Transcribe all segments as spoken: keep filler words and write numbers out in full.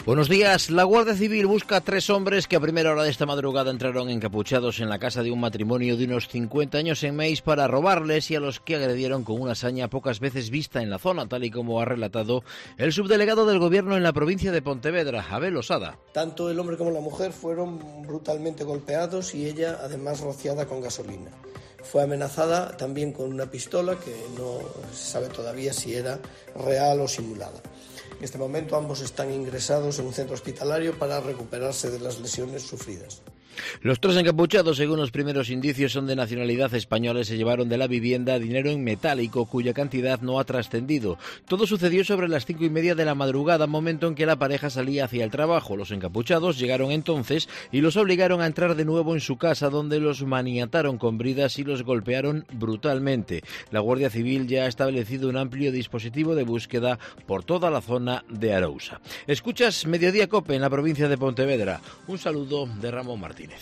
Buenos días. La Guardia Civil busca a tres hombres que a primera hora de esta madrugada entraron encapuchados en la casa de un matrimonio de unos cincuenta años en Meis para robarles y a los que agredieron con una hazaña pocas veces vista en la zona, tal y como ha relatado el subdelegado del Gobierno en la provincia de Pontevedra, Abel Osada. Tanto el hombre como la mujer fueron brutalmente golpeados y ella además rociada con gasolina. Fue amenazada también con una pistola que no se sabe todavía si era real o simulada. En este momento ambos están ingresados en un centro hospitalario para recuperarse de las lesiones sufridas. Los tres encapuchados, según los primeros indicios, son de nacionalidad española y se llevaron de la vivienda dinero en metálico cuya cantidad no ha trascendido. Todo sucedió sobre las cinco y media de la madrugada, momento en que la pareja salía hacia el trabajo. Los encapuchados llegaron entonces y los obligaron a entrar de nuevo en su casa, donde los maniataron con bridas y los golpearon brutalmente. La Guardia Civil ya ha establecido un amplio dispositivo de búsqueda por toda la zona de Arousa. Escuchas Mediodía Cope en la provincia de Pontevedra. Un saludo de Ramón Martínez.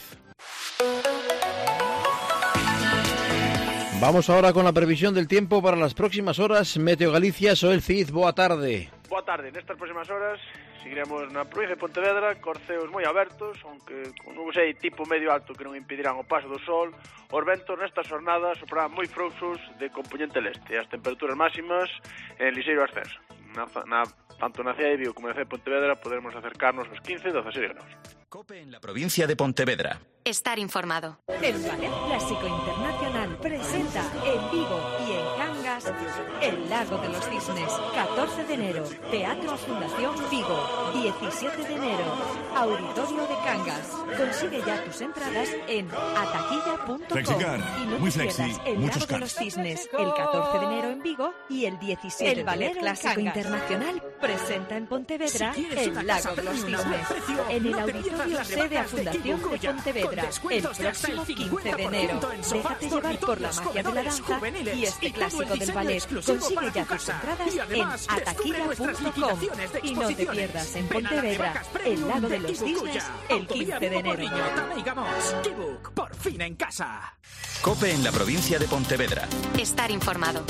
Vamos ahora con la previsión del tiempo para las próximas horas. Meteo Galicia, Soel Cid, boa tarde. Boa tarde, nestas próximas horas seguiremos na provincia de Pontevedra cos ceos moi abertos, aunque con nubes aí tipo medio alto que non impedirán o paso do sol. Os ventos nestas jornadas soprarán moi frouxos de componente leste e as temperaturas máximas en liseiro ascenso. Na, na, tanto na cidade de Vigo como na cidade de Pontevedra poderemos acercarnos aos quince a dezasseis grados. Cope en la provincia de Pontevedra. Estar informado. El Ballet Clásico Internacional presenta en Vigo y en Cangas El Lago de los Cisnes, catorce de enero, Teatro Fundación Vigo, diecisiete de enero, Auditorio de Cangas. Consigue ya tus entradas en ataquilla punto com y no te pierdas El Lago de los Cisnes, el catorce de enero en Vigo y el diecisiete de enero en Cangas. El Ballet Clásico Internacional presenta en Pontevedra El Lago de los Cisnes, en el Auditorio sede a Fundación de Pontevedra, el próximo quince de enero. Déjate llevar por la magia de la danza y este clásico del ballet. Consigue ya tus entradas en ataquilla punto com y no te pierdas en Pontevedra El Lago de los Cisnes el quince de enero. Por fin en casa. Cope en la provincia de Pontevedra. Estar informado.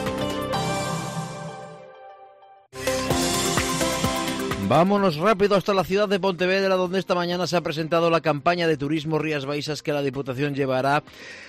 Vámonos rápido hasta la ciudad de Pontevedra, donde esta mañana se ha presentado la campaña de turismo Rías Baixas que la Diputación llevará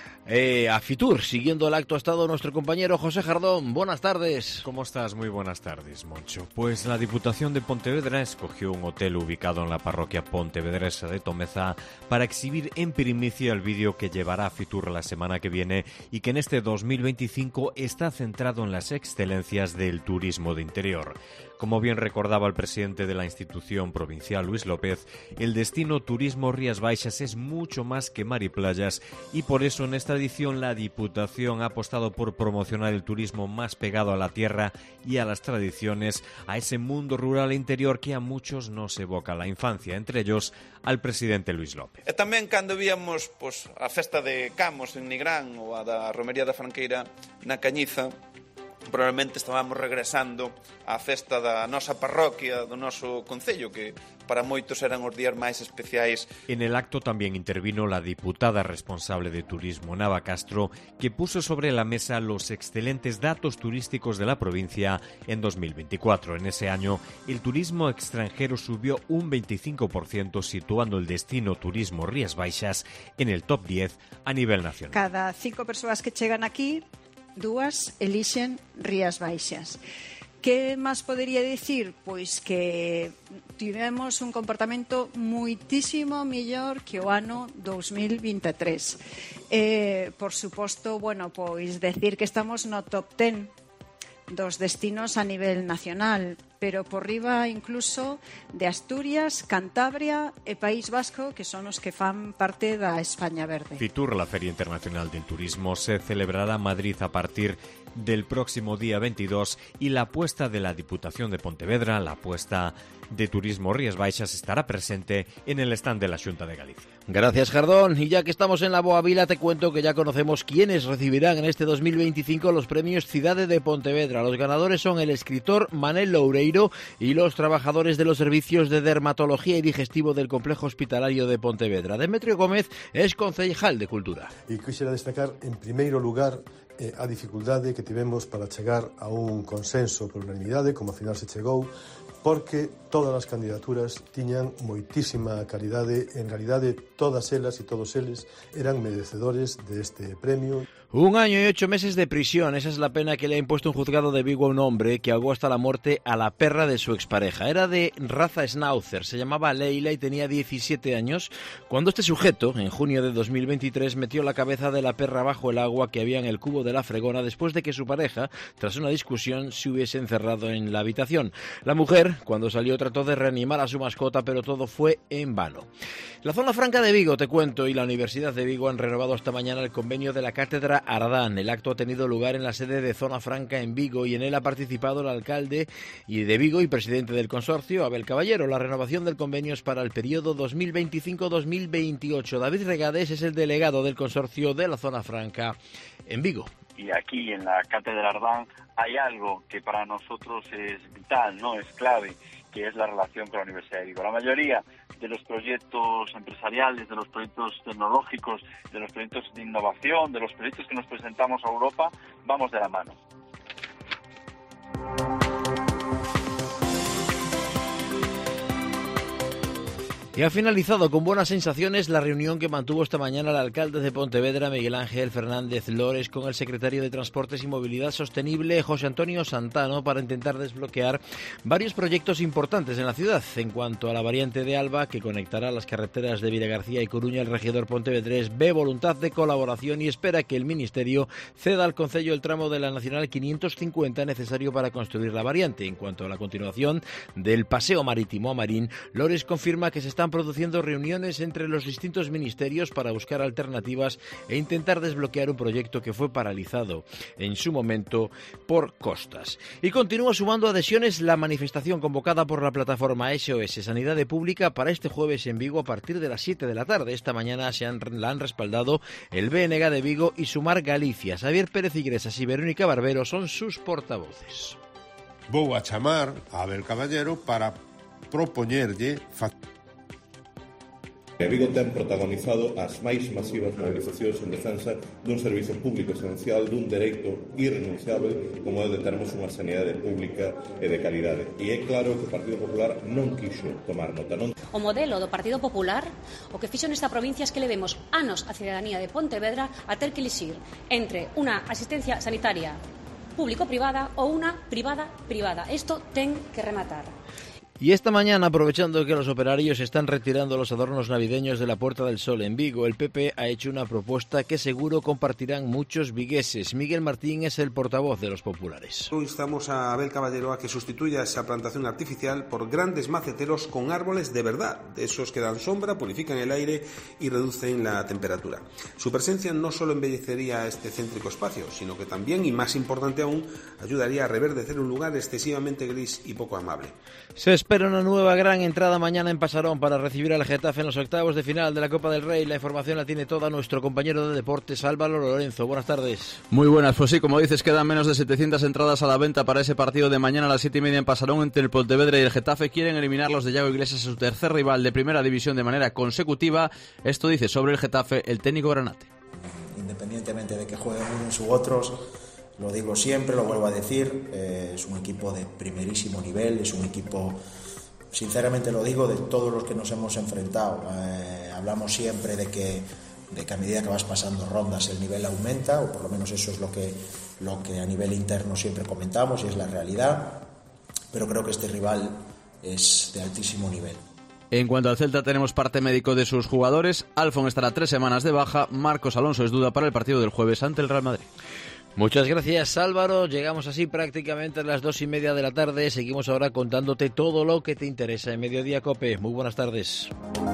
eh, a Fitur. Siguiendo el acto ha estado nuestro compañero José Jardón. Buenas tardes. ¿Cómo estás? Muy buenas tardes, Moncho. Pues la Diputación de Pontevedra escogió un hotel ubicado en la parroquia pontevedresa de Tomeza para exhibir en primicia el vídeo que llevará a Fitur la semana que viene y que en este dos mil veinticinco está centrado en las excelencias del turismo de interior. Como bien recordaba el presidente de la institución provincial, Luis López, el destino Turismo Rías Baixas es mucho más que mar y playas y por eso en esta edición la Diputación ha apostado por promocionar el turismo más pegado a la tierra y a las tradiciones, a ese mundo rural e interior que a muchos nos evoca la infancia, entre ellos al presidente Luis López. E tamén cando víamos pois, a festa de Camos en Nigrán ou a da Romería da Franqueira na Cañiza, probablemente estábamos regresando á festa da nosa parroquia, do noso concello, que para moitos eran os días máis especiais. En el acto también intervino la diputada responsable de turismo, Nava Castro, que puso sobre la mesa los excelentes datos turísticos de la provincia en dos mil veinticuatro. En ese año, el turismo extranjero subió un veinticinco por ciento, situando el destino Turismo Rías Baixas en el top diez a nivel nacional. Cada cinco persoas que chegan aquí, dúas elixen Rías Baixas. Que máis podería dicir? Pois que tivemos un comportamento muitísimo mellor que o ano dos mil vinte e tres. Eh, por suposto, bueno, pois decir que estamos no top dez dos destinos a nivel nacional, pero por riba incluso de Asturias, Cantabria e País Vasco, que son os que fan parte da España Verde. Fitur, la Feria Internacional del Turismo, se celebrará en Madrid a partir del próximo día veintidós y la apuesta de la Diputación de Pontevedra, la apuesta de Turismo Rías Baixas, estará presente en el stand de la Xunta de Galicia. Gracias, Jardón. Y ya que estamos en la Boa Vila, te cuento que ya conocemos quiénes recibirán en este dos mil veinticinco los premios Cidade de Pontevedra. Los ganadores son el escritor Manel Loureiro y los trabajadores de los servicios de dermatología y digestivo del Complejo Hospitalario de Pontevedra. Demetrio Gómez es concejal de Cultura. E quixera destacar, en primeiro lugar, eh, a dificultade que tivemos para chegar a un consenso por unanimidade, como ao final se chegou, porque todas as candidaturas tiñan moitísima calidade. En realidade, todas elas e todos eles eran merecedores deste premio. Un año y ocho meses de prisión, esa es la pena que le ha impuesto un juzgado de Vigo a un hombre que ahogó hasta la muerte a la perra de su expareja. Era de raza Schnauzer, se llamaba Leila y tenía diecisiete años cuando este sujeto, en junio de dos mil veintitrés, metió la cabeza de la perra bajo el agua que había en el cubo de la fregona después de que su pareja, tras una discusión, se hubiese encerrado en la habitación. La mujer, cuando salió, trató de reanimar a su mascota, pero todo fue en vano. La zona franca de Vigo, te cuento, y la Universidad de Vigo han renovado esta mañana el convenio de la cátedra Ardán. El acto ha tenido lugar en la sede de Zona Franca en Vigo y en él ha participado el alcalde y de Vigo y presidente del consorcio, Abel Caballero. La renovación del convenio es para el periodo dos mil veinticinco dos mil veintiocho. David Regades es el delegado del consorcio de la Zona Franca en Vigo. Y aquí en la cátedra Ardán hay algo que para nosotros es vital, no es clave, que es la relación con la Universidad de Vigo. La mayoría de los proyectos empresariales, de los proyectos tecnológicos, de los proyectos de innovación, de los proyectos que nos presentamos a Europa, vamos de la mano. Y ha finalizado con buenas sensaciones la reunión que mantuvo esta mañana el alcalde de Pontevedra, Miguel Ángel Fernández Lores, con el secretario de Transportes y Movilidad Sostenible, José Antonio Santano, para intentar desbloquear varios proyectos importantes en la ciudad. En cuanto a la variante de Alba, que conectará las carreteras de Vilagarcía y Coruña, el regidor pontevedrés ve voluntad de colaboración y espera que el Ministerio ceda al Concello el tramo de la Nacional quinientos cincuenta necesario para construir la variante. En cuanto a la continuación del paseo marítimo a Marín, Lores confirma que se está Están produciendo reuniones entre los distintos ministerios para buscar alternativas e intentar desbloquear un proyecto que fue paralizado en su momento por costas. Y continúa sumando adhesiones la manifestación convocada por la plataforma S O S Sanidade Pública para este jueves en Vigo a partir de las siete de la tarde. Esta mañana se han, la han respaldado el B N G de Vigo y Sumar Galicia. Xavier Pérez Iglesias y Verónica Barbero son sus portavoces. Vou a chamar a Abel Caballero para propoñerlle Vigo ten protagonizado as máis masivas movilizacións en defensa dun servizo público esencial, dun dereito irrenunciable como é o de termos unha sanidade pública e de calidade. E é claro que o Partido Popular non quixo tomar nota. Non... O modelo do Partido Popular o que fixo nesta provincia es que levemos anos a cidadanía de Pontevedra a ter que elixir entre unha asistencia sanitaria público-privada ou unha privada-privada. Isto ten que rematar. Y esta mañana, aprovechando que los operarios están retirando los adornos navideños de la Puerta del Sol en Vigo, el P P ha hecho una propuesta que seguro compartirán muchos vigueses. Miguel Martín es el portavoz de los populares. Instamos a Abel Caballero a que sustituya esa plantación artificial por grandes maceteros con árboles de verdad, de esos que dan sombra, purifican el aire y reducen la temperatura. Su presencia no solo embellecería este céntrico espacio, sino que también, y más importante aún, ayudaría a reverdecer un lugar excesivamente gris y poco amable. Se espera una nueva gran entrada mañana en Pasarón para recibir al Getafe en los octavos de final de la Copa del Rey. La información la tiene toda nuestro compañero de deportes, Álvaro Lorenzo. Buenas tardes. Muy buenas, pues sí, como dices, quedan menos de setecientas entradas a la venta para ese partido de mañana a las siete y media en Pasarón entre el Pontevedra y el Getafe. Quieren eliminar los de Iago Iglesias a su tercer rival de primera división de manera consecutiva. Esto dice sobre el Getafe el técnico granate. Independientemente de que jueguen unos u otros, lo digo siempre, lo vuelvo a decir, eh, es un equipo de primerísimo nivel, es un equipo, sinceramente lo digo, de todos los que nos hemos enfrentado. Eh, hablamos siempre de que, de que a medida que vas pasando rondas el nivel aumenta, o por lo menos eso es lo que, lo que a nivel interno siempre comentamos y es la realidad, pero creo que este rival es de altísimo nivel. En cuanto al Celta, tenemos parte médico de sus jugadores. Alfon estará tres semanas de baja, Marcos Alonso es duda para el partido del jueves ante el Real Madrid. Muchas gracias, Álvaro. Llegamos así prácticamente a las dos y media de la tarde. Seguimos ahora contándote todo lo que te interesa en Mediodía Cope. Muy buenas tardes.